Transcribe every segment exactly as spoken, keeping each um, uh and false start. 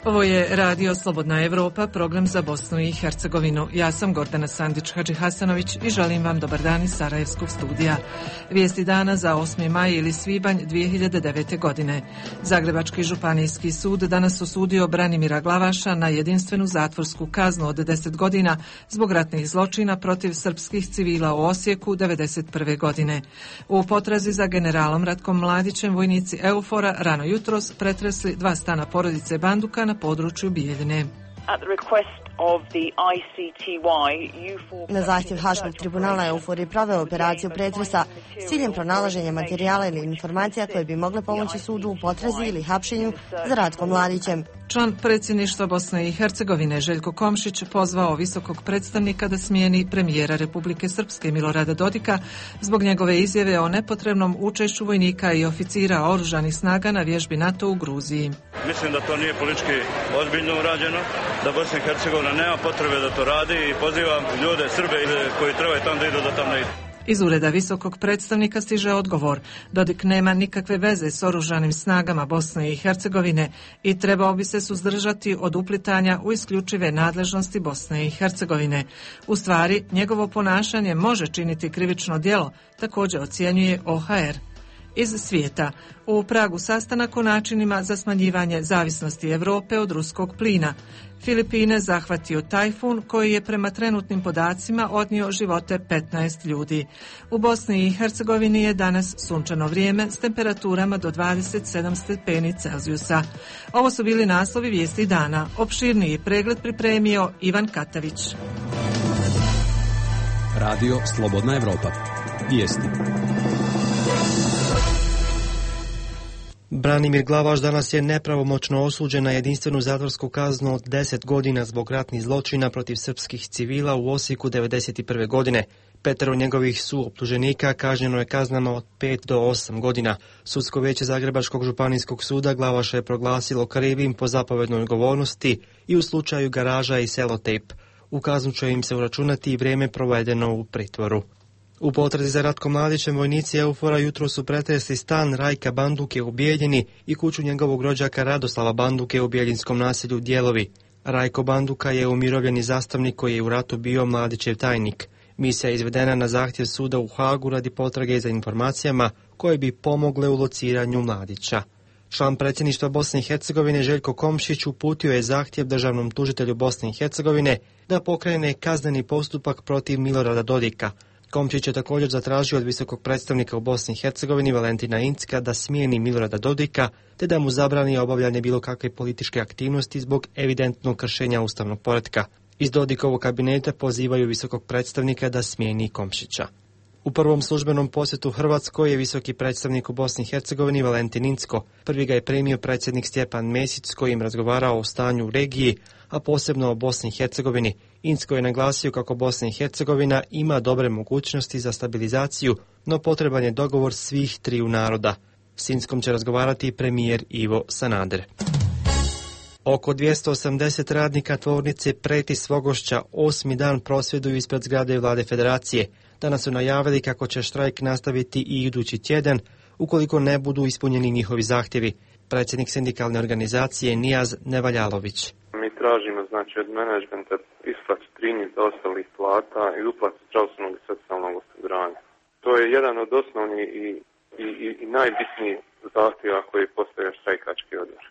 Ovo je Radio Slobodna Evropa, program za Bosnu i Hercegovinu. Ja sam Gordana Sandić-Hadžihasanović i želim vam dobar dan iz Sarajevskog studija. Vijesti dana za osmi maj ili svibanj dvije hiljade devete. godine. Zagrebački županijski sud danas osudio Branimira Glavaša na jedinstvenu zatvorsku kaznu od deset godina zbog ratnih zločina protiv srpskih civila u Osijeku devedeset prve. godine. U potrazi za generalom Ratkom Mladićem vojnici EUFOR-a rano jutros pretresli dva stana porodice Banduka na području Bijeljine. Na zahtjev Haškog tribunala EUFOR je proveo operaciju pretresa s ciljem pronalaženja materijala ili informacija koje bi mogle pomoći sudu u potrazi ili hapšenju za Ratkom Mladićem. Član predsjedništva Bosne i Hercegovine Željko Komšić pozvao visokog predstavnika da smijeni premijera Republike Srpske Milorada Dodika zbog njegove izjave o nepotrebnom učešću vojnika i oficira oružanih snaga na vježbi NATO u Gruziji. Mislim da to nije politički ozbiljno urađeno, da Bosna i Hercegovina nema potrebe da to radi i pozivam ljude, Srbe koji trebaju tamo da idu, da tamo ne idu. Iz ureda visokog predstavnika stiže odgovor. Dodik nema nikakve veze s oružanim snagama Bosne i Hercegovine i trebao bi se suzdržati od uplitanja u isključive nadležnosti Bosne i Hercegovine. U stvari, njegovo ponašanje može činiti krivično djelo, također ocjenjuje O H R. Iz svijeta. U Pragu sastanak o načinima za smanjivanje zavisnosti Europe od ruskog plina. Filipine zahvatio tajfun koji je prema trenutnim podacima odnio živote petnaest ljudi. U Bosni i Hercegovini je danas sunčano vrijeme s temperaturama do dvadeset sedam stepeni Celzijusa. Ovo su bili naslovi vijesti dana. Opširniji pregled pripremio Ivan Katavić. Radio Slobodna Evropa. Vijesti. Branimir Glavaš danas je nepravomoćno osuđen na jedinstvenu zatvorsku kaznu od deset godina zbog ratnih zločina protiv srpskih civila u Osijeku devedeset prve. godine. Petero njegovih suoptuženika kažnjeno je kaznama od pet do osam godina. Sudsko vijeće Zagrebačkog županijskog suda Glavaša je proglasilo krivim po zapovednoj odgovornosti i u slučaju garaža i selotejp. U kaznu će im se uračunati i vrijeme provedeno u pritvoru. U potrazi za Ratkom Mladićem vojnici EUFOR-a jutro su pretresli stan Rajka Banduke u Bijeljini i kuću njegovog rođaka Radoslava Banduke u bijeljinskom naselju Dijelovi. Rajko Banduka je umirovljeni zastavnik koji je u ratu bio Mladićev tajnik. Misija je izvedena na zahtjev suda u Hagu radi potrage za informacijama koje bi pomogle u lociranju Mladića. Član predsjedništva Bosne i Hercegovine Željko Komšić uputio je zahtjev državnom tužitelju Bosne i Hercegovine da pokrene kazneni postupak protiv Milorada Dodika. Komšić je također zatražio od visokog predstavnika u Bosni i Hercegovini Valentina Incka da smijeni Milorada Dodika te da mu zabrani obavljanje bilo kakve političke aktivnosti zbog evidentnog kršenja ustavnog poretka. Iz Dodikovog kabineta pozivaju visokog predstavnika da smijeni Komšića. U prvom službenom posjetu Hrvatskoj je visoki predstavnik u Bosni i Hercegovini Valentin Incko. Prvi ga je primio predsjednik Stjepan Mesić s kojim razgovarao o stanju u regiji, a posebno o Bosni i Hercegovini. Incko je naglasio kako Bosna i Hercegovina ima dobre mogućnosti za stabilizaciju, no potreban je dogovor svih triju naroda. S Inckom će razgovarati i premijer Ivo Sanader. Oko dvjesto osamdeset radnika tvornice Preti Svogošća osmi dan prosvjeduju ispred zgrade Vlade Federacije. Danas su najavili kako će štrajk nastaviti i idući tjedan ukoliko ne budu ispunjeni njihovi zahtjevi. Predsjednik sindikalne organizacije Nijaz Nevaljalović. Mi tražimo znači od menadžmenta isplatu trini ostalih plata i uplatu zdravstvenog i socijalnog osiguranja. To je jedan od osnovnih i, i, i, i najbitnijih zahtjeva koji postoje štrajkački odbor.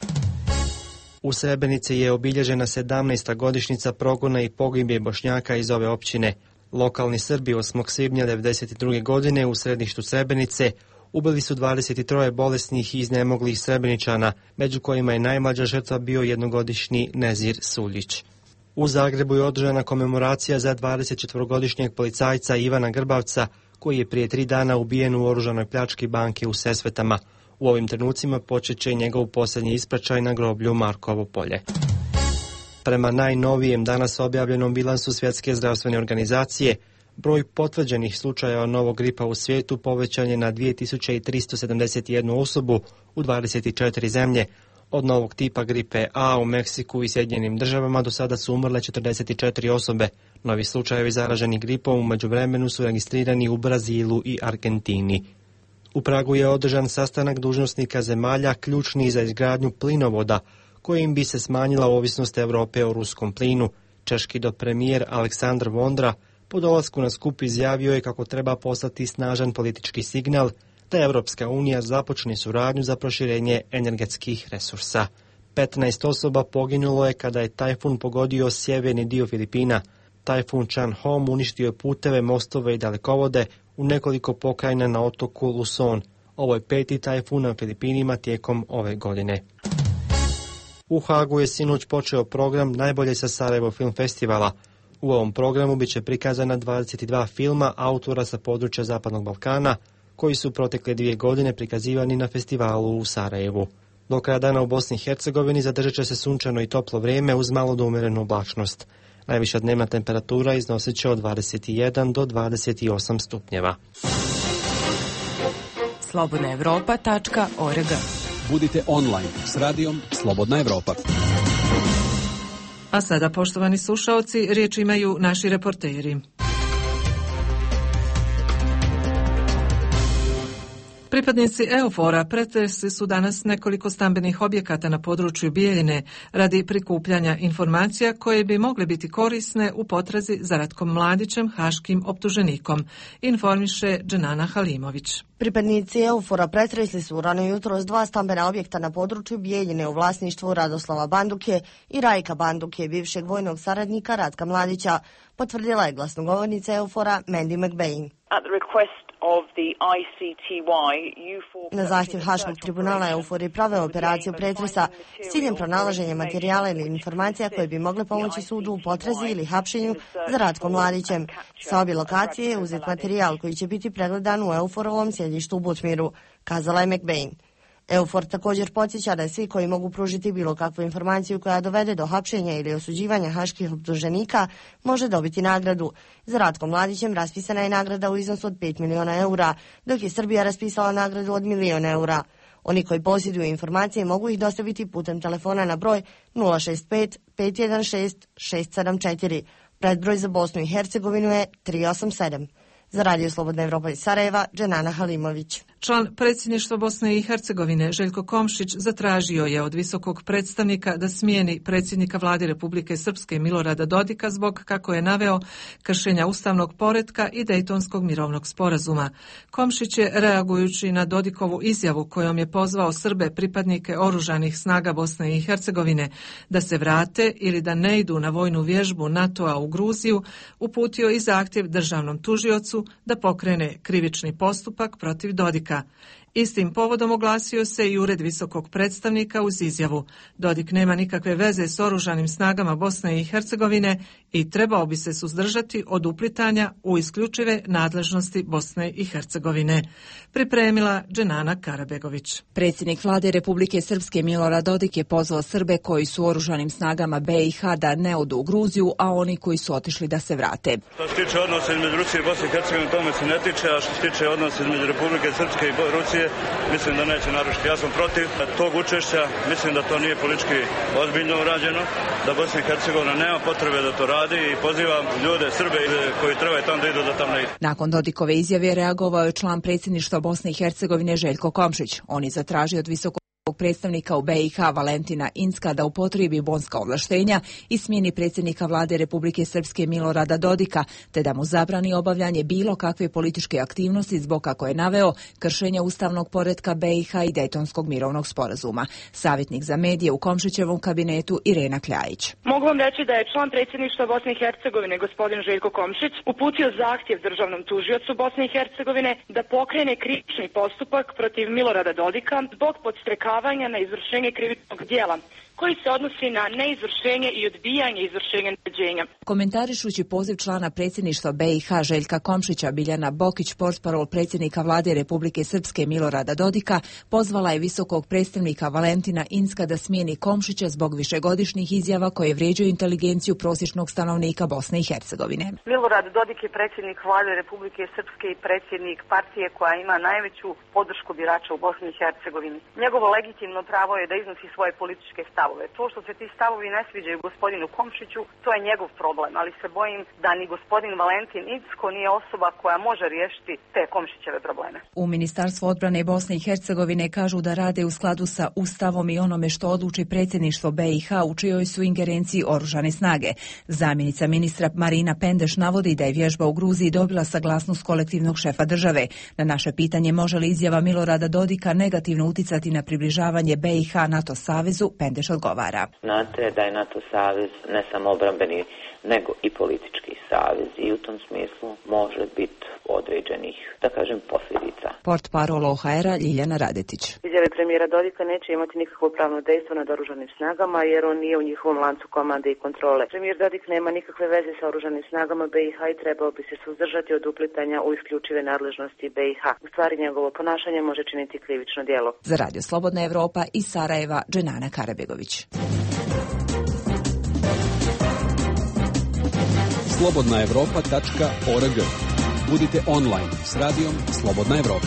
U Srebrenici je obilježena sedamnaesta godišnjica progona i pogibije Bošnjaka iz ove općine. Lokalni Srbi osmog svibnja devedeset druge. godine u središtu Srebrenice ubili su dvadeset tri bolesnih i iznemoglih Srebreničana, među kojima je najmlađa žrtva bio jednogodišnji Nezir Suljić. U Zagrebu je održana komemoracija za dvadesetčetvorogodišnjeg policajca Ivana Grbavca, koji je prije tri dana ubijen u oružanoj pljački banke u Sesvetama. U ovim trenucima počet će njegov posljednji ispraćaj na groblju Markovo polje. Prema najnovijem danas objavljenom bilansu Svjetske zdravstvene organizacije, broj potvrđenih slučajeva novog gripa u svijetu povećan je na dvije tisuće tristo sedamdeset jednu osobu u dvadeset četiri zemlje. Od novog tipa gripe A u Meksiku i Sjedinjenim državama do sada su umrle četrdeset četiri osobe. Novi slučajevi zaraženi gripom u međuvremenu su registrirani u Brazilu i Argentini. U Pragu je održan sastanak dužnosnika zemalja ključnih za izgradnju plinovoda kojim bi se smanjila ovisnost Europe o ruskom plinu. Češki dopremijer Aleksandar Vondra po dolasku na skup izjavio je kako treba poslati snažan politički signal da Europska unija započne suradnju za proširenje energetskih resursa. petnaest osoba poginulo je kada je tajfun pogodio sjeverni dio Filipina. Tajfun Chan-Hom uništio je puteve, mostove i dalekovode u nekoliko pokrajina na otoku Luzon. Ovo je peti tajfun na Filipinima tijekom ove godine. U Hagu je sinoć počeo program Najbolje sa Sarajevo film festivala. U ovom programu bit će prikazana dvadeset dva filma autora sa područja Zapadnog Balkana, koji su protekle dvije godine prikazivani na festivalu u Sarajevu. Do kraja dana u Bosni i Hercegovini zadržat će se sunčano i toplo vrijeme uz malo do umjerenu oblačnost. Najviša dnevna temperatura iznosit će od dvadeset jedan do dvadeset osam stupnjeva. slobodna europa tačka org. Budite online s radijom Slobodna Evropa. A sada, poštovani slušaoci, riječ imaju naši reporteri. Pripadnici EUFOR-a pretresli su danas nekoliko stambenih objekata na području Bijeljine radi prikupljanja informacija koje bi mogle biti korisne u potrazi za Ratkom Mladićem, haškim optuženikom, informiše Dženana Halimović. Pripadnici EUFOR-a pretresli su rano jutros dva stambena objekta na području Bijeljine u vlasništvu Radoslava Banduke i Rajka Banduke, bivšeg vojnog saradnika Ratka Mladića, potvrdila je glasnogovornica EUFOR-a Mandy McBain. Na zahtjev Haškog tribunala EUFOR je proveo operaciju pretresa s ciljem pronalaženja materijala ili informacija koje bi mogle pomoći sudu u potrazi ili hapšenju za Ratkom Mladićem. Sa obje lokacije je uzet materijal koji će biti pregledan u EUFOR-ovom sjedištu u Butmiru, kazala je McBain. EUFOR također podsjeća da svi koji mogu pružiti bilo kakvu informaciju koja dovede do hapšenja ili osuđivanja haških optuženika može dobiti nagradu. Za Ratkom Mladićem raspisana je nagrada u iznosu od pet miliona eura, dok je Srbija raspisala nagradu od milion eura. Oni koji posjeduju informacije mogu ih dostaviti putem telefona na broj nula šest pet pet jedan šest šest sedam četiri. Predbroj za Bosnu i Hercegovinu je tri osam sedam. Za Radio Slobodna Evropa iz Sarajeva, Dženana Halimović. Član predsjedništva Bosne i Hercegovine Željko Komšić zatražio je od visokog predstavnika da smijeni predsjednika vlade Republike Srpske Milorada Dodika zbog, kako je naveo, kršenja ustavnog poretka i Dejtonskog mirovnog sporazuma. Komšić je, reagujući na Dodikovu izjavu kojom je pozvao Srbe, pripadnike oružanih snaga Bosne i Hercegovine, da se vrate ili da ne idu na vojnu vježbu NATO-a u Gruziju, uputio i zahtjev državnom tužiocu da pokrene krivični postupak protiv Dodika. Istim povodom oglasio se i ured visokog predstavnika uz izjavu: Dodik nema nikakve veze s oružanim snagama Bosne i Hercegovine i trebao bi se suzdržati od uplitanja u isključive nadležnosti Bosne i Hercegovine. Pripremila Dženana Karabegović. Predsjednik vlade Republike Srpske Milorad Dodik je pozvao Srbe koji su u oružanim snagama be i ha da ne odu u Gruziju, a oni koji su otišli da se vrate. Što se tiče odnosa između Rusije i Bosne i Hercegovine, tome se ne tiče, a što se tiče odnosa između Republike Srpske i Rusije, mislim da neće narušiti. Ja sam protiv tog učešća, mislim da to nije politički ozbiljno urađeno, da Bosna i Hercegovina nema potrebe da to radi i pozivam ljude, Srbe koji trebaju tamo da idu, da tamo ne idu. Nakon Dodikove izjave reagovao je član predsjedništva Bosne i Hercegovine Željko Komšić. On je zatražio od visokog predstavnika u be i ha Valentina Incka da upotrijebi bonska ovlaštenja i smijeni predsjednika vlade Republike Srpske Milorada Dodika, te da mu zabrani obavljanje bilo kakve političke aktivnosti zbog, kako je naveo, kršenja ustavnog poretka be i ha i Dejtonskog mirovnog sporazuma. Savjetnik za medije u Komšićevom kabinetu Irena Kljajić. Mogu vam reći da je član predsjedništva Bosne i Hercegovine gospodin Željko Komšić uputio zahtjev državnom tužiocu Bosne i Hercegovine da pokrene krivični postupak protiv Milorada Dodika zbog podstrekavanja na izvršenje krivičnog djela, koji se odnosi na neizvršenje i odbijanje izvršenja naređenja. Komentarišući poziv člana predsjedništva be i ha Željka Komšića, Biljana Bokić, portparol predsjednika vlade Republike Srpske Milorada Dodika, pozvala je visokog predstavnika Valentina Incka da smijeni Komšića zbog višegodišnjih izjava koje vrijeđaju inteligenciju prosječnog stanovnika Bosne i Hercegovine. Milorad Dodik je predsjednik vlade Republike Srpske i predsjednik partije koja ima najveću podršku birača u Bosni i Hercegovini. Njegovo legitimno pravo je da iznosi svoje političke stavove stavove. To što se ti stavovi ne sviđaju gospodinu Komšiću, to je njegov problem, ali se bojim da ni gospodin Valentin Incko nije osoba koja može riješiti te Komšićeve probleme. U Ministarstvu odbrane Bosne i Hercegovine kažu da rade u skladu sa Ustavom i onome što odluči predsjedništvo B i H u čijoj su ingerenciji oružane snage. Zamjenica ministra Marina Pendeš navodi da je vježba u Gruziji dobila saglasnost kolektivnog šefa države. Na naše pitanje može li izjava Milorada Dodika negativno uticati na približavanje B i H NATO savezu, Pendeš odgovara. Znate da je NATO savez ne samo obrambeni, nego i politički savez i u tom smislu može biti određenih, da kažem, posljedica. Portparol O H R-a Ljiljana Radetić. Izjave premijera Dodika neće imati nikakvo pravno dejstvo nad oružanim snagama jer on nije u njihovom lancu komande i kontrole. Premijer Dodik nema nikakve veze sa oružanim snagama B i H i trebao bi se suzdržati od uplitanja u isključive nadležnosti B i H. U stvari njegovo ponašanje može činiti krivično djelo. Za Radio Slobodna Evropa iz Sarajeva, Dženana Karabegović. slobodna evropa tačka org. Budite online s radijom Slobodna Evropa.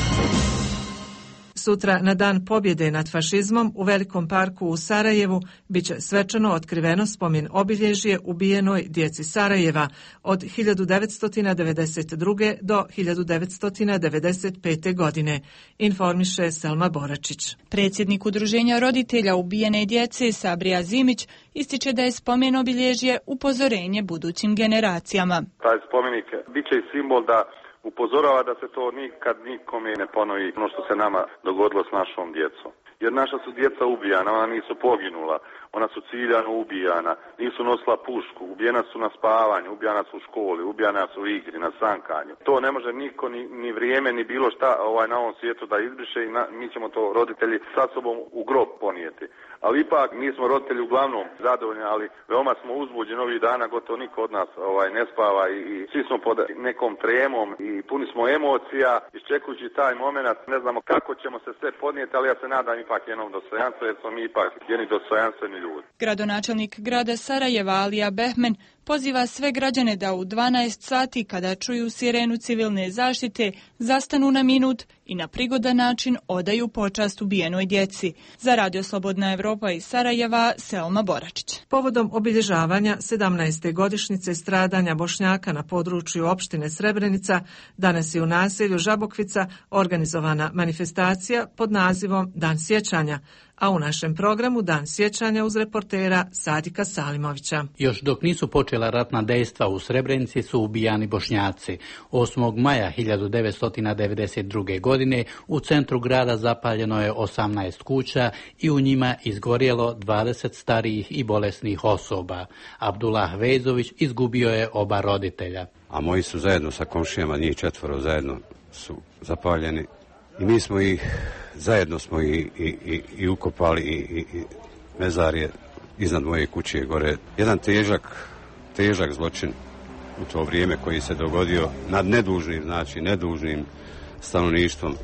Sutra, na dan pobjede nad fašizmom, u Velikom parku u Sarajevu biće svečano otkriveno spomen obilježje ubijenoj djeci Sarajeva od hiljadu devetsto devedeset druge. do hiljadu devetsto devedeset pete. godine, informiše Selma Boračić. Predsjednik Udruženja roditelja ubijene djece Sabrija Zimić ističe da je spomen obilježje upozorenje budućim generacijama. Taj spomenik biće i simbol da upozorava da se to nikad nikome ne ponovi ono što se nama dogodilo s našom djecom. Jer naša su djeca ubijana, ona nisu poginula, ona su ciljano ubijana, nisu nosila pušku, ubijena su na spavanju, ubijana su u školi, ubijana su u igri, na sankanju. To ne može niko, ni, ni vrijeme, ni bilo šta ovaj, na ovom svijetu da izbriše i na, mi ćemo to roditelji sa sobom u grob ponijeti. Ali ipak mi smo roditelji uglavnom zadovoljni, ali veoma smo uzbuđeni ovih dana, gotovo niko od nas ovaj, ne spava i, i svi smo pod nekom tremom i puni smo emocija, iščekujući taj moment, ne znamo kako ćemo se sve podnijeti, ali ja se nadam ipak jednom dostojanstvu, jer smo mi ipak jedni dostojanstveni ljudi. Gradonačelnik grada Sarajeva Alija Behmen poziva sve građane da u dvanaest sati kada čuju sirenu civilne zaštite zastanu na minut i na prigodan način odaju počast ubijenoj djeci. Za Radio Slobodna Evropa iz Sarajeva, Selma Boračić. Povodom obilježavanja sedamnaeste godišnjice stradanja Bošnjaka na području opštine Srebrenica, danas je u naselju Žabokvica organizovana manifestacija pod nazivom Dan sjećanja, a u našem programu Dan sjećanja uz reportera Sadika Salimovića. Još dok nisu počela ratna dejstva u Srebrenici su ubijani Bošnjaci. osmog maja hiljadu devetsto devedeset druge. godine u centru grada zapaljeno je osamnaest kuća i u njima izgorjelo dvadeset starijih i bolesnih osoba. Abdullah Vezović izgubio je oba roditelja. A moji su zajedno sa komšijama, njih četvoro zajedno su zapaljeni. I mi smo ih, zajedno smo i, i, i, i ukopali i, i, i mezar je iznad moje kuće gore. Jedan težak, težak zločin u to vrijeme koji se dogodio nad nedužnim, znači nedužnim stanovništvom.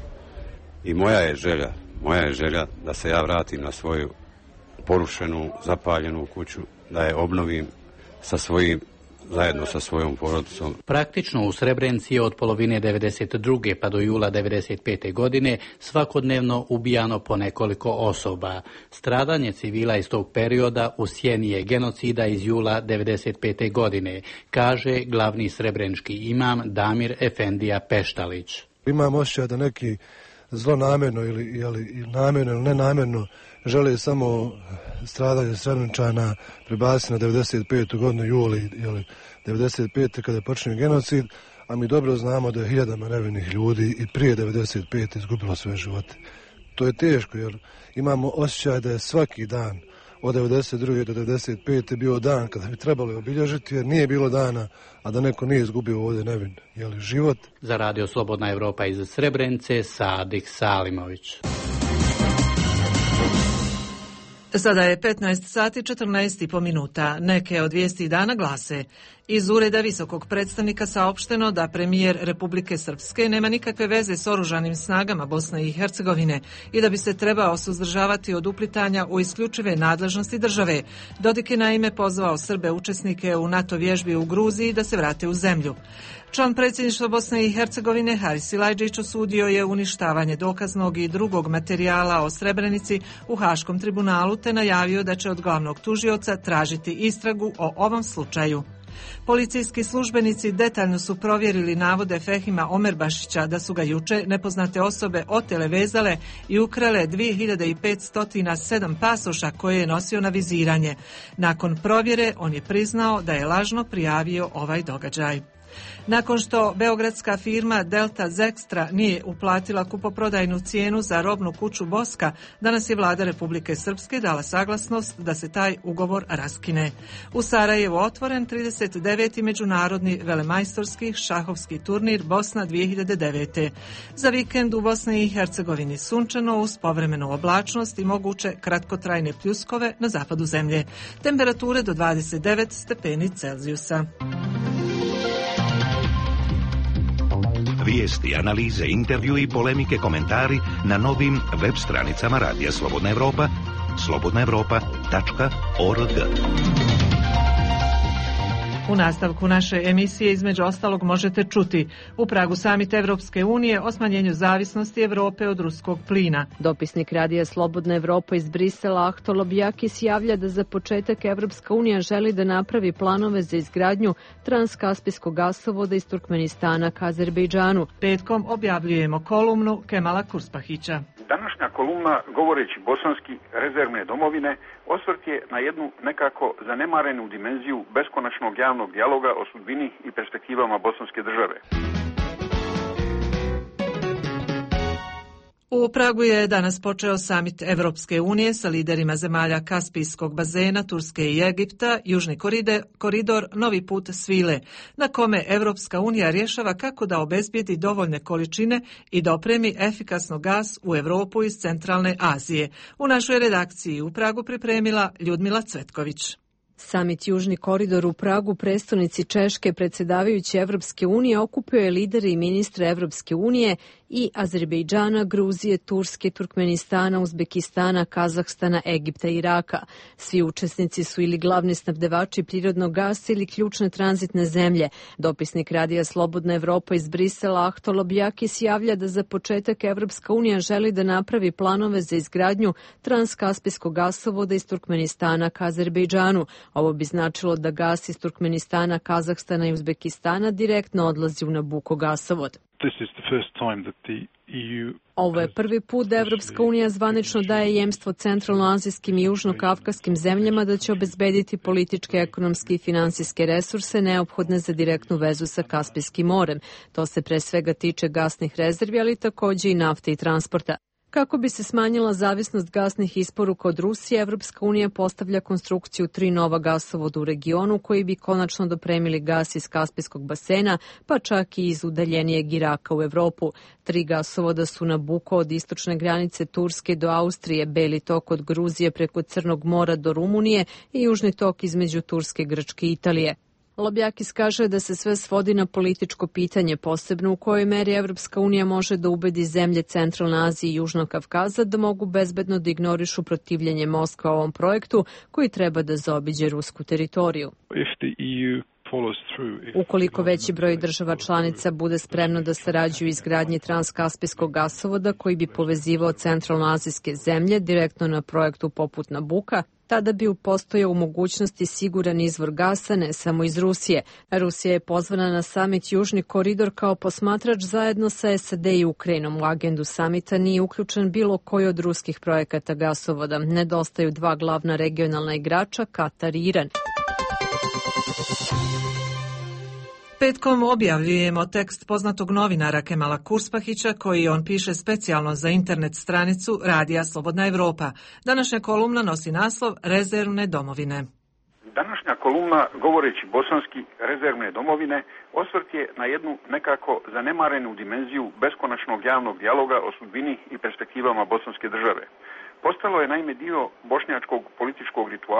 I moja je želja, moja je želja da se ja vratim na svoju porušenu, zapaljenu kuću, da je obnovim sa svojim zajedno sa svojom porodicom. Praktično u Srebrenici je od polovine devedeset druge pa do jula devedeset pete. godine svakodnevno ubijano po nekoliko osoba. Stradanje civila iz tog perioda u sjeni je genocida iz jula devedeset pete. godine, kaže glavni srebrenički imam Damir Efendija Peštalić. Imam osjećaj da neki zlonamjerno ili, ili, ili namjerno ili nenamjerno žele samo stradanje Srebreničana prebaciti na devedeset petu. godinu juli ili devedeset pete. kada je počinio genocid, a mi dobro znamo da je hiljadama nevinih ljudi i prije devedeset pete. izgubilo svoje živote. To je teško jer imamo osjećaj da je svaki dan od devedeset druge. do devedeset pete. bio dan kada bi trebalo obilježiti jer nije bilo dana, a da neko nije izgubio ovdje nevin jeli, život. Za Radio Slobodna Evropa iz Srebrenice, Sadik Salimović. Sada je petnaest sati četrnaest i po minuta. Neke od vijesti dana glase: Iz ureda visokog predstavnika saopšteno da premijer Republike Srpske nema nikakve veze s oružanim snagama Bosne i Hercegovine i da bi se trebao suzdržavati od uplitanja u isključive nadležnosti države. Dodik je naime pozvao Srbe učesnike u NATO vježbi u Gruziji da se vrate u zemlju. Član predsjedništva Bosne i Hercegovine Haris Silajdžić osudio je uništavanje dokaznog i drugog materijala o Srebrenici u Haškom tribunalu te najavio da će od glavnog tužioca tražiti istragu o ovom slučaju. Policijski službenici detaljno su provjerili navode Fehima Omerbašića da su ga juče nepoznate osobe otele, vezale i ukrale dvije hiljade petsto sedam pasoša koje je nosio na viziranje. Nakon provjere on je priznao da je lažno prijavio ovaj događaj. Nakon što beogradska firma Delta Zextra nije uplatila kupoprodajnu cijenu za robnu kuću Boska, danas je vlada Republike Srpske dala saglasnost da se taj ugovor raskine. U Sarajevu otvoren trideset deveti međunarodni velemajstorski šahovski turnir Bosna dvije hiljade devete. Za vikend u Bosni i Hercegovini sunčano uz povremenu oblačnost i moguće kratkotrajne pljuskove na zapadu zemlje. Temperature do dvadeset devet stepeni Celzijusa. Vijesti, analize, intervju i polemike, komentari na novim web stranicama Radija Slobodna Evropa, slobodna evropa tačka org. U nastavku naše emisije između ostalog možete čuti u Pragu samit Evropske unije o smanjenju zavisnosti Evrope od ruskog plina. Dopisnik Radija Slobodna Evropa iz Brisela Ahto Lobjakis javlja da za početak Evropska unija želi da napravi planove za izgradnju transkaspijskog gasovoda iz Turkmenistana ka Azerbejdžanu. Petkom objavljujemo kolumnu Kemala Kurspahića. Današnja kolumna, govoreći bosanski rezervne domovine, osvrt je na jednu nekako zanemarenu dimenziju beskonačnog javnog dijaloga o sudbini i perspektivama bosanske države. U Pragu je danas počeo samit Evropske unije sa liderima zemalja Kaspijskog bazena, Turske i Egipta, Južni koridor, novi put svile, na kome Evropska unija rješava kako da obezbijedi dovoljne količine i da opremi efikasno gas u Europu iz centralne Azije. U našoj redakciji u Pragu pripremila Ljudmila Cvetković. Samit Južni koridor u Pragu, prestonici Češke, predsjedavajući Evropske unije, okupio je lidere i ministre Evropske unije i Azerbejdžana, Gruzije, Turske, Turkmenistana, Uzbekistana, Kazahstana, Egipta i Iraka. Svi učesnici su ili glavni snabdevači prirodnog gasa ili ključne tranzitne zemlje. Dopisnik Radija Slobodna Evropa iz Brisela Ahto Lobjakis javlja da za početak Evropska unija želi da napravi planove za izgradnju transkaspijskog gasovoda iz Turkmenistana ka Azerbejdžanu. Ovo bi značilo da gas iz Turkmenistana, Kazahstana i Uzbekistana direktno odlazi u Nabuko gasovod. Ovo je prvi put da Evropska unija zvanično daje jemstvo centralnoazijskim i južnokavkaskim zemljama da će obezbediti političke, ekonomske i finansijske resurse neophodne za direktnu vezu sa Kaspijskim morem. To se pre svega tiče gasnih rezervi, ali takođe i nafte i transporta. Kako bi se smanjila zavisnost gasnih isporuka od Rusije, Evropska unija postavlja konstrukciju tri nova gasovoda u regionu koji bi konačno dopremili gas iz Kaspijskog basena, pa čak i iz udaljenijeg Iraka u Evropu. Tri gasovoda su Nabuko od istočne granice Turske do Austrije, Beli tok od Gruzije preko Crnog mora do Rumunije i Južni tok između Turske, Grčke i Italije. Lobjakis kaže da se sve svodi na političko pitanje, posebno u kojoj meri Evropska unija može da ubedi zemlje Centralne Azije i Južnog Kavkaza da mogu bezbedno da ignorišu protivljenje Moskva ovom projektu koji treba da zaobiđe rusku teritoriju. Ukoliko veći broj država članica bude spremno da sarađuju izgradnji transkaspijskog gasovoda koji bi povezivao centralnoazijske zemlje direktno na projektu poput Nabuka, tada bi postojao u mogućnosti siguran izvor gasa ne samo iz Rusije. Rusija je pozvana na samit Južni koridor kao posmatrač zajedno sa S A D i Ukrajinom. U agendu samita nije uključen bilo koji od ruskih projekata gasovoda. Nedostaju dva glavna regionalna igrača, Katar i Iran. Petkom objavljujemo tekst poznatog novinara Kemala Kurspahića koji on piše specijalno za internet stranicu Radija Slobodna Evropa. Današnja kolumna nosi naslov Rezervne domovine. Današnja kolumna, govoreći bosanski rezervne domovine, osvrt je na jednu nekako zanemarenu dimenziju beskonačnog javnog dijaloga o sudbini i perspektivama bosanske države. Postalo je naime dio bošnjačkog političkog rituala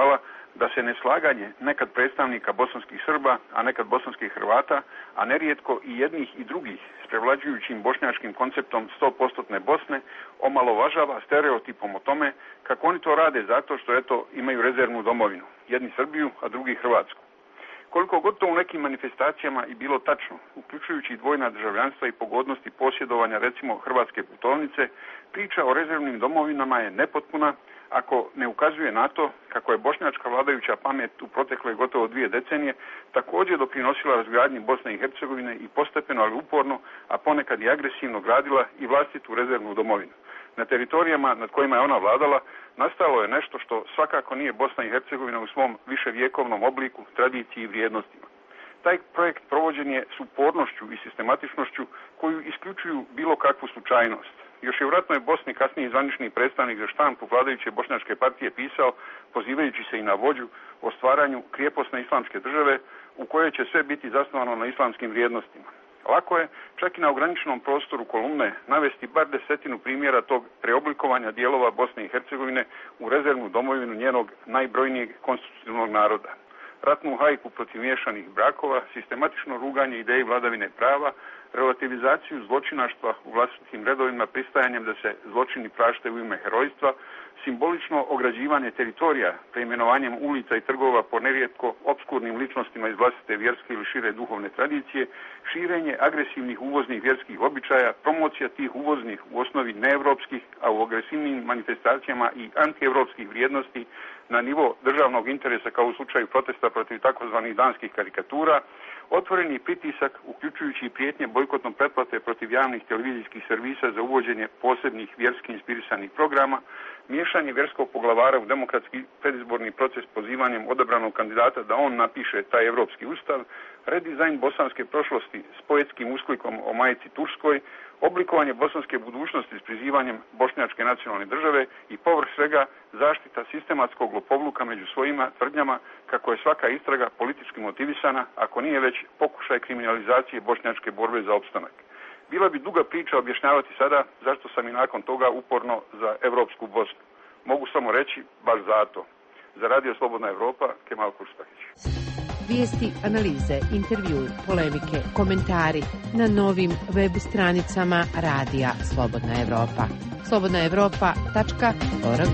da se neslaganje nekad predstavnika bosanskih Srba, a nekad bosanskih Hrvata, a nerijetko i jednih i drugih s prevlađujućim bošnjačkim konceptom sto posto Bosne, omalovažava stereotipom o tome kako oni to rade zato što eto imaju rezervnu domovinu, jedni Srbiju, a drugi Hrvatsku. Koliko god to u nekim manifestacijama i bilo tačno, uključujući dvojna državljanstva i pogodnosti posjedovanja recimo hrvatske putovnice, priča o rezervnim domovinama je nepotpuna ako ne ukazuje na to kako je bošnjačka vladajuća pamet u protekle gotovo dvije decenije također doprinosila razgradnji Bosne i Hercegovine i postepeno, ali uporno, a ponekad i agresivno gradila i vlastitu rezervnu domovinu. Na teritorijama nad kojima je ona vladala nastalo je nešto što svakako nije Bosna i Hercegovina u svom viševjekovnom obliku, tradiciji i vrijednostima. Taj projekt provođen je s upornošću i sistematičnošću koju isključuju bilo kakvu slučajnost. Još je u ratnoj Bosni kasniji zvanični predstavnik za štampu vladajuće bošnjačke partije pisao, pozivajući se i na vođu, o stvaranju krijeposne islamske države u kojoj će sve biti zasnovano na islamskim vrijednostima. Lako je, čak i na ograničenom prostoru kolumne, navesti bar desetinu primjera tog preoblikovanja dijelova Bosne i Hercegovine u rezervnu domovinu njenog najbrojnijeg konstitutivnog naroda. Ratnu hajku protiv miješanih brakova, sistematično ruganje ideji vladavine prava, relativizaciju zločinaštva u vlastitim redovima pristajanjem da se zločini praštaju u ime herojstva, simbolično ograđivanje teritorija preimenovanjem ulica i trgova po nerijetko obskurnim ličnostima iz vlastite vjerske ili šire duhovne tradicije, širenje agresivnih uvoznih vjerskih običaja, promocija tih uvoznih u osnovi neevropskih, a u agresivnim manifestacijama i antievropskih vrijednosti na nivo državnog interesa kao u slučaju protesta protiv takozvanih danskih karikatura, otvoreni pritisak, uključujući i prijetnje bojkotnom pretplate protiv javnih televizijskih servisa za uvođenje posebnih vjerski inspirisanih programa, miješanje vjerskog poglavara u demokratski predizborni proces pozivanjem odabranog kandidata da on napiše taj evropski ustav, redizajn bosanske prošlosti s poetskim usklikom o majici Turskoj, oblikovanje bosanske budućnosti s prizivanjem bošnjačke nacionalne države i povrh svega zaštita sistematskog lopovluka među svojima tvrdnjama kako je svaka istraga politički motivisana, ako nije već pokušaj kriminalizacije bošnjačke borbe za opstanak. Bila bi duga priča objašnjavati sada zašto sam i nakon toga uporno za evropsku Bosnu. Mogu samo reći, baš zato. Za Radio Slobodna Evropa, Kemal Kurštakić. Vijesti, analize, intervjui, polemike, komentari na novim web stranicama Radija Slobodna Evropa. slobodna evropa tačka org.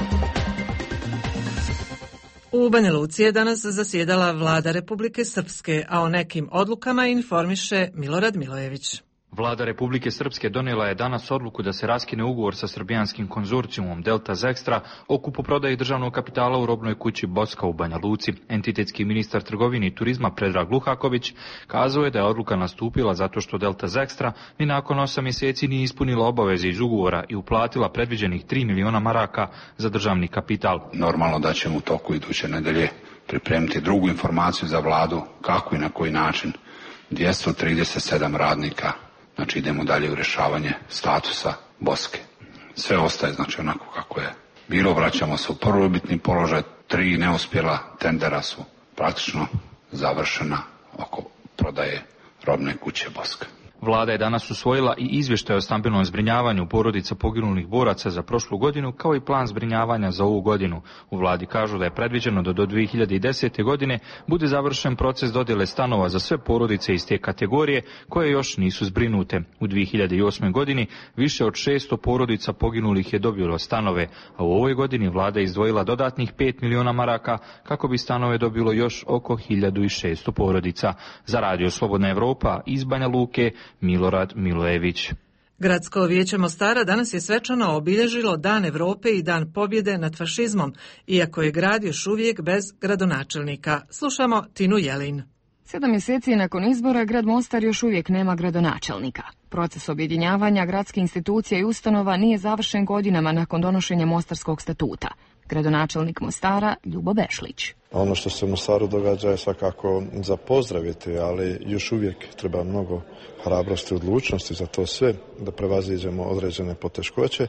U Banja Luci je danas zasjedala vlada Republike Srpske, a o nekim odlukama informiše Milorad Milojević. Vlada Republike Srpske donijela je danas odluku da se raskine ugovor sa srbijanskim konzorcijumom Delta Zextra o kupoprodaji državnog kapitala u robnoj kući Boska u Banja Luci. Entitetski ministar trgovine i turizma Predrag Luhaković kazao je da je odluka nastupila zato što Delta Zextra ni nakon osam mjeseci nije ispunila obaveze iz ugovora i uplatila predviđenih tri miliona maraka za državni kapital. Normalno da ćemo u toku iduće nedelje pripremiti drugu informaciju za vladu kako i na koji način dvjesto trideset sedam radnika. Znači idemo dalje u rješavanje statusa Boske. Sve ostaje znači onako kako je bilo, vraćamo se u prvobitni položaj, tri neuspjela tendera su praktično završena oko prodaje robne kuće Boske. Vlada je danas usvojila i izvještaj o stambenom zbrinjavanju porodica poginulih boraca za prošlu godinu, kao i plan zbrinjavanja za ovu godinu. U vladi kažu da je predviđeno da do dvije hiljade desete. godine bude završen proces dodjele stanova za sve porodice iz te kategorije koje još nisu zbrinute. U dvije hiljade osmoj. godini više od šesto porodica poginulih je dobilo stanove, a u ovoj godini vlada je izdvojila dodatnih pet miliona maraka kako bi stanove dobilo još oko hiljadu šesto porodica. Za Radio Slobodna Evropa iz Banja Luke, Milorad Milojević. Gradsko vijeće Mostara danas je svečano obilježilo Dan Evrope i Dan pobjede nad fašizmom, iako je grad još uvijek bez gradonačelnika. Slušamo Tinu Jelin. Sedam mjeseci nakon izbora grad Mostar još uvijek nema gradonačelnika. Proces objedinjavanja gradske institucije i ustanova nije završen godinama nakon donošenja Mostarskog statuta. Gradonačelnik Mostara Ljubo Bešlić. Ono što se u Mostaru događa je svakako za pozdraviti, ali još uvijek treba mnogo hrabrosti i odlučnosti za to sve, da prevaziđemo određene poteškoće.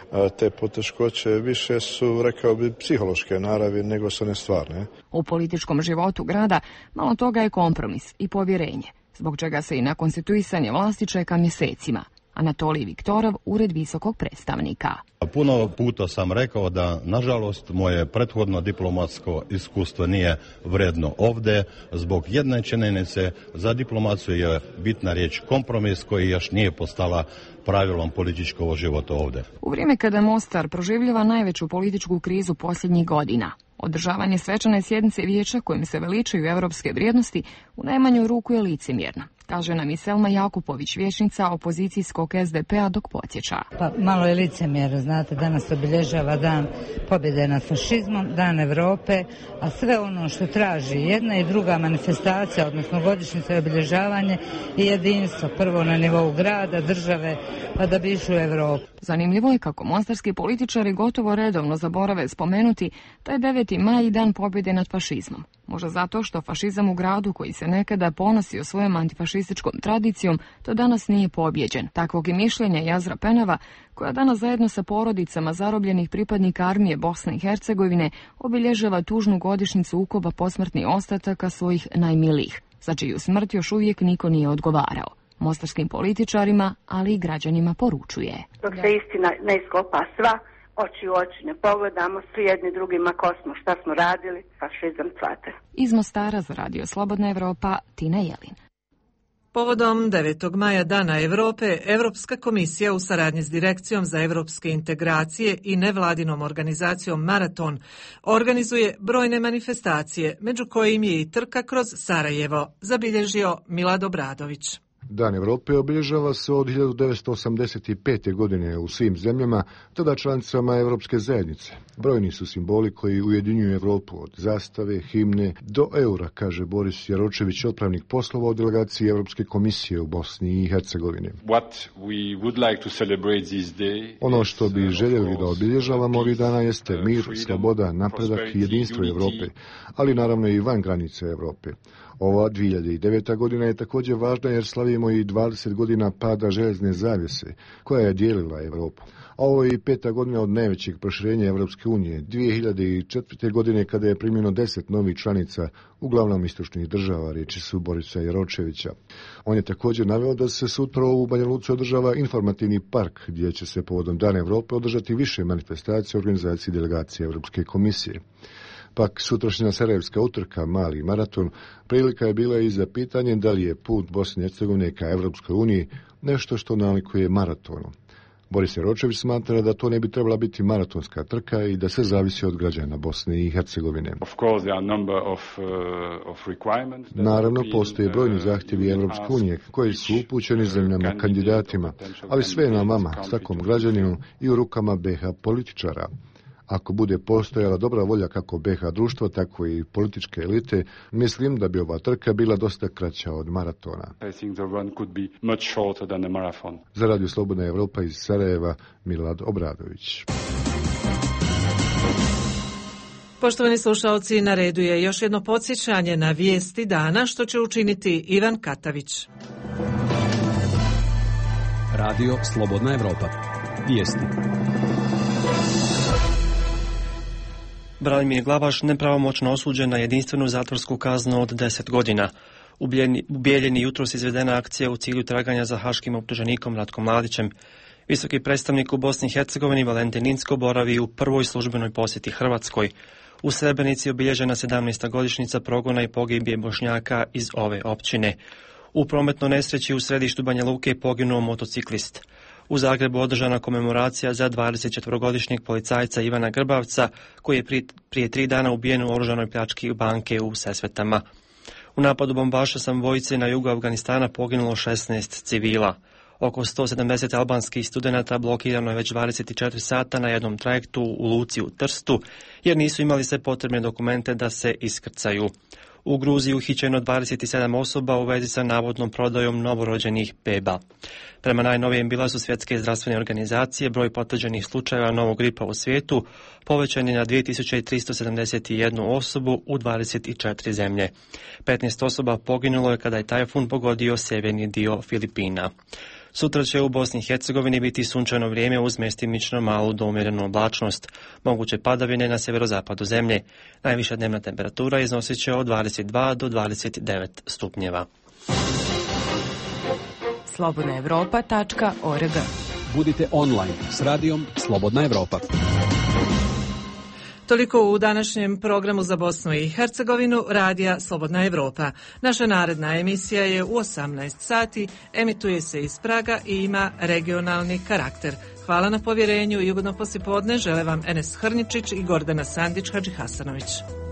Te poteškoće više su, rekao bi, psihološke naravi nego su nestvarne. U političkom životu grada malo toga je kompromis i povjerenje, zbog čega se i na konstituisanje vlasti čeka mjesecima. Anatolij Viktorov, ured visokog predstavnika. Puno puta sam rekao da, nažalost, moje prethodno diplomatsko iskustvo nije vredno ovdje zbog jedne činjenice. Za diplomaciju je bitna riječ kompromis koji još nije postala pravilom političkog života ovdje. U vrijeme kada Mostar proživljava najveću političku krizu posljednjih godina, održavanje svečane sjednice vijeća kojim se veličaju europske vrijednosti u najmanju ruku je licemjerno, kaže nam i Selma Jakupović, vijećnica opozicijskog es de pe a, dok podsjeća. Pa malo je licemjerno, znate, danas obilježava dan pobjede nad fašizmom, dan Europe, a sve ono što traži jedna i druga manifestacija, odnosno godišnjica i obilježavanje i jedinstvo, prvo na nivou grada, države, pa da bi išli u Europu. Zanimljivo je kako mostarski političari gotovo redovno zaborave spomenuti da je deveti maj i dan pobjede nad fašizmom. Možda zato što fašizam u gradu koji se nekada ponosio svojom antifašističkom tradicijom, to danas nije pobjeđen. Takvog je mišljenja Jazra Penava, koja danas zajedno sa porodicama zarobljenih pripadnika armije Bosne i Hercegovine obilježava tužnu godišnjicu ukoba posmrtnih ostataka svojih najmilijih, za čiju smrt još uvijek niko nije odgovarao. Mostarskim političarima, ali i građanima poručuje. Dok se istina ne iskopa sva, oči u oči ne pogledamo, svi jedni drugima ko smo, šta smo radili, fašizam cvate. Iz Mostara za Radio Slobodna Evropa, Tina Jelin. Povodom devetog maja Dana Europe, Europska komisija u saradnji s Direkcijom za evropske integracije i nevladinom organizacijom Maraton organizuje brojne manifestacije, među kojim je i trka kroz Sarajevo, zabilježio Milad Obradović. Dan Europe obilježava se od hiljadu devetsto osamdeset pete. godine u svim zemljama, tada članicama Europske zajednice. Brojni su simboli koji ujedinjuju Europu, od zastave, himne do eura, kaže Boris Jaročević, otpravnik poslova u delegaciji Europske komisije u Bosni i Hercegovini. Ono što bi željeli da obilježavamo ovih dana jeste mir, sloboda, napredak i jedinstvo Europe, ali naravno i van granice Europe. Ova dvije hiljade deveta. godina je također važna jer slavimo i dvadeset godina pada željezne zavjese koja je dijelila Europu. A ovo je i peta godina od najvećeg proširenja Europske unije, dvije hiljade četvrte. godine kada je primljeno deset novih članica, uglavnom istočnih država, riječi su Borisa Jaročevića. On je također naveo da se sutra u Banja Luci održava informativni park gdje će se povodom Dana Europe održati više manifestacija organizacije delegacije Europske komisije. Pak sutrašnja sarajevska utrka, mali maraton, prilika je bila i za pitanje da li je put Bosne i Hercegovine ka Evropskoj uniji nešto što nalikuje maratonu. Boris Jaročević smatra da to ne bi trebala biti maratonska trka i da se zavisi od građana Bosne i Hercegovine. Naravno, postoje brojni zahtjevi Evropske unije koji su upućeni zemljama kandidatima, ali sve je na vama, svakom građaninu i u rukama be ha političara. Ako bude postojala dobra volja kako be ha društva, tako i političke elite, mislim da bi ova trka bila dosta kraća od maratona. Za Radio Slobodna Evropa iz Sarajeva, Milad Obradović. Poštovani slušalci, na redu je još jedno podsjećanje na vijesti dana, što će učiniti Ivan Katavić. Radio Slobodna Evropa. Vijesti. Branimir Glavaš nepravomoćno osuđen na jedinstvenu zatvorsku kaznu od deset godina. U Bijeljini jutros izvedena akcija u cilju traganja za haškim optuženikom Ratkom Mladićem. Visoki predstavnik u Bosni i Hercegovini Valentin Incko boravi u prvoj službenoj posjeti Hrvatskoj. U Srebrenici obilježena sedamnaesta godišnjica progona i pogibije Bošnjaka iz ove općine. U prometnoj nesreći u središtu Banja Luke poginuo motociklist. U Zagrebu održana komemoracija za dvadesetčetvorogodišnjeg policajca Ivana Grbavca, koji je prije, prije tri dana ubijen u oružanoj pljački banke u Sesvetama. U napadu bombaša Samvojice na jugu Afganistana poginulo šesnaest civila. Oko sto sedamdeset albanskih studenata blokirano je već dvadeset četiri sata na jednom trajektu u luci u Trstu, jer nisu imali sve potrebne dokumente da se iskrcaju. U Gruziji uhićeno dvadeset sedam osoba u vezi sa navodnom prodajom novorođenih beba. Prema najnovijem bilansu Svjetske zdravstvene organizacije, broj potvrđenih slučajeva novog gripa u svijetu povećan je na dvije tisuće tristo sedamdeset jednu osobu u dvadeset četiri zemlje. petnaest osoba poginulo je kada je tajfun pogodio sjeverni dio Filipina. Sutra će u Bosni i Hercegovini biti sunčano vrijeme uz mjestimično malu do umjerenu oblačnost. Moguće padavine na sjeverozapadu zemlje. Najviša dnevna temperatura iznosit će od dvadeset dva do dvadeset devet stupnjeva. slobodna evropa tačka org. Budite online s radijom Slobodna Evropa. Toliko u današnjem programu za Bosnu i Hercegovinu radija Slobodna Evropa. Naša naredna emisija je u osamnaest sati, emituje se iz Praga i ima regionalni karakter. Hvala na povjerenju i ugodno poslijepodne žele vam Enes Hrničić i Gordana Sandić Hadžihasanović.